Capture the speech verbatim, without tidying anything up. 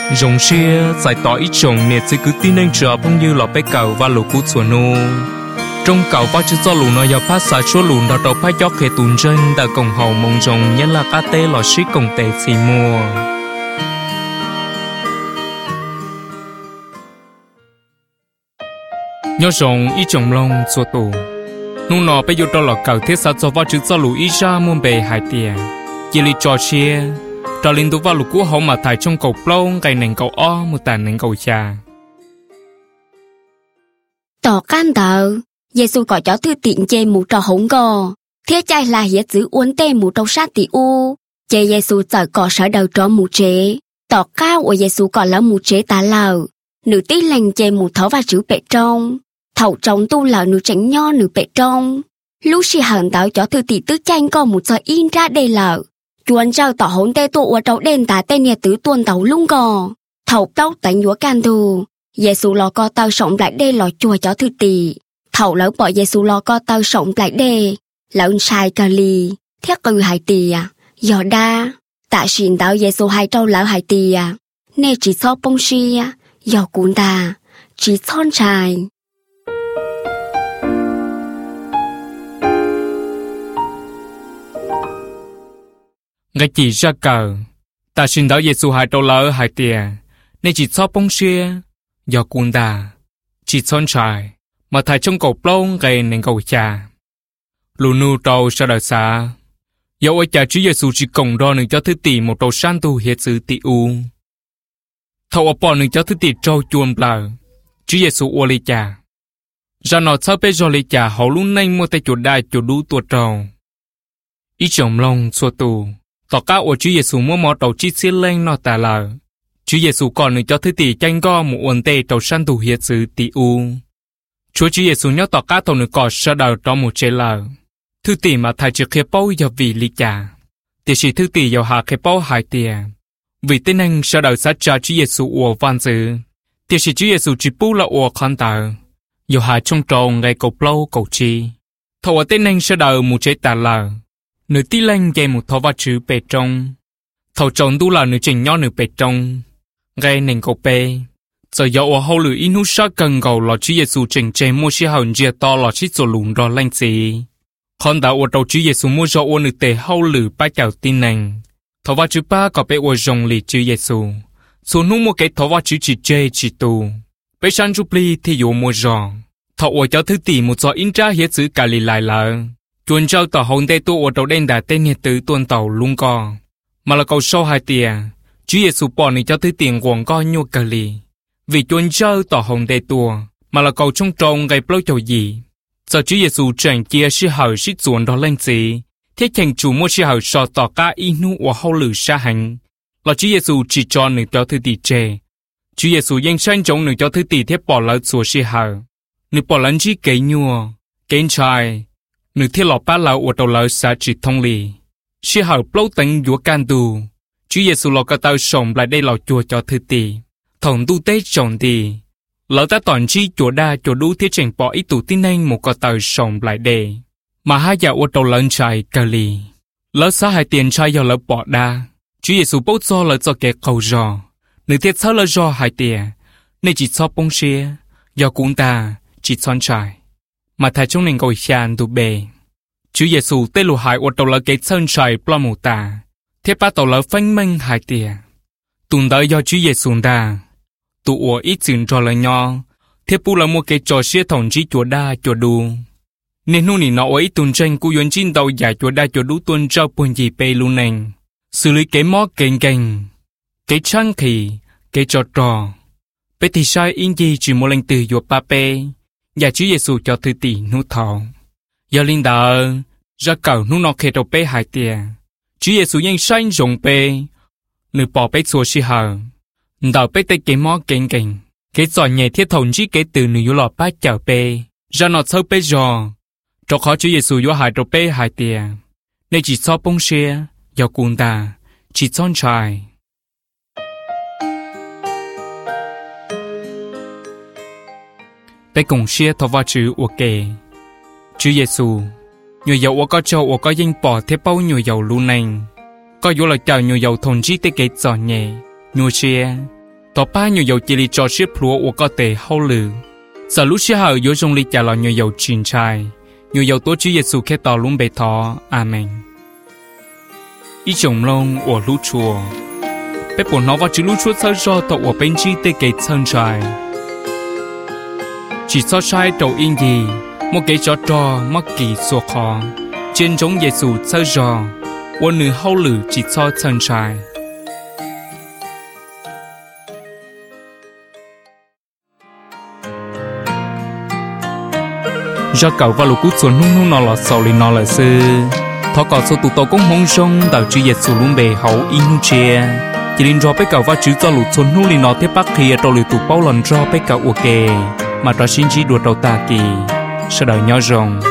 rồng xia giải tỏa ít trồng nè sẽ cứ tin anh chờ phong như lọ bé cầu và lũ cút xuân nô trong cầu và chữ do lũ nó giờ phát xả số lũ đó đầu phát gió khề tùn trên đã cổng hậu mong rồng nhớ là cá tê lọ xí cổng tê xì mùa nhớ rồng ít trồng lông xua tù nung nọ bây giờ đó là cầu thiết sát cho vào chữ do lũ ít ra muôn bề hải tiền chỉ li trò chia trò linh tụ vào lũ cũ hậu mà thải trong cầu plong cái nền cầu o một tàn nền cầu trà tỏ can tờ Giêsu có cho thư tiện chê mù trò hổng gò thiết trai là hiết giữ uốn tê mù trâu sát tỷ u chê Giêsu giờ có sở đầu trò mù chế tỏ cao của Giêsu có là mù chế tá lờ nữ tí lành chê mù thó và chữ bệ trong thầu trong tu lờ nữ tránh nho nữ bệ trong lúc xì hẳn tao cho thư tỷ tứ tranh có một giờ in ra đây lờ chuan trao tỏ hỗn tê tụ ở trâu đền tả tên nhà tứ tuần tàu lung gò thầu tóc tánh nhúa can thù Giêsu lo co tao sống lại đây lo chùa cho thư tỷ thầu lỡ bỏ Giêsu lo co tao sống lại đây lỡ sai cà lì thiết cư hai tì à giờ đa tạ xin tao Giêsu hai trâu lỡ hai tì à nè chỉ so bông xì à giờ cuốn ta chỉ son trai ngay chỉ ra cờ ta xin đạo Giêsu hai trâu lỡ hai tì nên chỉ so bông xì giờ cuốn ta chỉ son trai mà thải trong cầu plong gây nên cầu trà lù nu trâu sa đời xa dẫu ở cha Chúa Giêsu chỉ cổng đo nương cho thứ tỷ một trâu san tu hiệt sự tỷ u thầu ở bỏ nương cho thứ tỷ trâu chuồn bờ Chúa Giêsu ô li cha ra nọ sau bé do li cha họ luôn nhanh mua tay chuột đai chuột đu tuột trâu ý chồng long xua tù tỏ cá ở Chúa Giêsu mua mò trâu chít xiên lên nọ tà lờ Chúa Giêsu còn nương cho thứ tỷ tranh go một uốn tê trâu san tu hiệt sự tỷ u Chúa Chúa Giêsu nhớ tỏ cá thầu nương cỏ sa đầu trong một chế lờ thư tỷ mà thầy chưa khép bao giờ vì lý cha thì chỉ thư tỷ giờ hạ khép bao hai tiền vì tên anh sa đầu sát cha Chúa Giêsu ủa van dữ thì chỉ Chúa Giêsu chỉ bu là ủa khăn tờ giờ hạ trong tròn ngày cầu lâu cầu chi thầu ở tên anh sa đầu một chế tà lờ nửa tí lanh gây một thọ vật chữ bề trong thầu tròn tu là nửa trình nhỏ nửa bề trong gây nền cầu bề giờ giờ ở hậu lửa in hút sát cần cầu là Chúa Giêsu trình chế mua xe hồn chia to là chít rồi lùn rồi lanh gì con đã ở đầu Chúa Giêsu mua cho ở nửa tề hậu lửa ba chảo tin nành thọ vật chữ ba có bé ở rồng lì Chúa Giêsu số nung một cái thọ vật chữ chỉ chế chỉ tu bé san chụp li thì dụ mua giò thọ ở cho thứ tỷ một giò in ra hiết chữ cả lì lại lờ chuồn trao tàu hồng tê tu ở đầu đen đã tên nhiệt tử tuần tàu lung co mà là cầu sâu hai tiền Chúa Giêsu bỏ này cho thứ tiền quảng co nhô cả lì vì chuồn trao tàu hồng tê tua mà là cầu trong tròn gây blâu chầu gì giờ Chúa Giêsu chẳng kia sĩ hậu sĩ chuồn đó lên gì thiết thành chủ mua sĩ hậu sò tỏ ca inu ở hậu lử xa hành là Chúa Giêsu chỉ cho nửa cho thứ tỷ chê Chúa Giêsu yên sang chống nửa cho thứ tỷ thiết bỏ lỡ chùa sĩ hậu nửa bỏ lẫn chỉ kế nhua kế trai nửa thiết lọ ba lỡ ở đầu lỡ xa chỉ thông lì sĩ hậu blâu tấn dũa can tù Chúa Giêsu lọ cả tao sống lại đây lọ chùa cho thứ tỷ thòng tu tế chồng tỷ lỡ ta toàn chi chùa đa chùa đu thiết trình bỏ ít tụ tin anh một cái tờ sống lại đề mà hai giờ ở đầu lớn chạy cờ lì lỡ xã hai tiền trai giờ lỡ bỏ đa Chúa Giêsu bố cho lỡ cho kẻ cầu rò nửa thiết sao lỡ rò hai tiền nên chỉ cho bông xia giờ cũng ta chỉ son chạy mà thầy trong nền ngồi khàn tụ bề Chúa Giêsu tê lù hai ở đầu lỡ cái sơn chạy plo mù ta thiết ba đầu lỡ phanh minh hai tiền tuần tới do Chúa Giêsu ta tụ ở ít chuyện trò lời nho thiết bu là một cái trò xia thòng chỉ chùa đa chùa đu nên nu nỉ nó ở ít tuần tranh cu yến chín đầu giải chùa đa chùa đu tuần trao buồn gì pe luôn nè xử lý cái mó kềnh kềnh cái trăng khỉ cái trò trò pe thì sai in gì chỉ một lần từ chùa pa pe và Chúa Giêsu cho thư tỷ nu thọ giờ linh đạo ra cầu nu nó khề đầu pe hai tiền Chúa Giêsuยังsai dùng pe nửa bỏ pe xua xì hờ đào bé tay cái mó keng keng cái giò nhẹ thiết thòng chỉ cái từ nửa lọ ba chảo bé ra nọ sâu bé giò cho khó Chúa Giêsu vô hại cho bé hại tiền nên chỉ so bông xe giờ cuồng ta chỉ son trai bé cùng xe thọ vào chữ ok Chúa Giêsu nhiều dầu ở có châu ở có danh bỏ thế bao nhiều dầu luôn nành có vô là chào nhiều dầu thòng chỉ tới cái giò nhẹ nhiều xe ต่อป้าอยู่อยู่จีรีจอชิพลัวว่าก็เตะเข้าลือสรุปเชื่อหาอยู่ตรงลีจ่าเราอยู่อยู่ชินชัยอยู่อยู่ตัวชื่อเยซูแค่ต่อลุ่มเบทออาเมนอีจงลงว่ารู้ชัวไปปนน้องว่าจะรู้ชัวเธอจอตัวว่าเป็นชีเตเกตเชิญชัยchỉ so sai đầu yên gì một cái trò trò mất kỳ sủa khó trên giống Giêsu sơ rò quân nữ hậu lử chỉ so chân trái do cậu và lũ cút xuống nung nung nọ lọt sầu lên nọ là sư thọ cọ số tụ tổ cũng mong sông đào chữ Giêsu luôn bề hậu in chia chỉ nên cho bé cậu và chữ cho lũ xuống nung lên nọ tiếp bắc kia rồi lũ tụ bao lần cho bé cậu ok mà cho xin chỉ đuổi đầu ta kỳ sau đời nhỏ rồng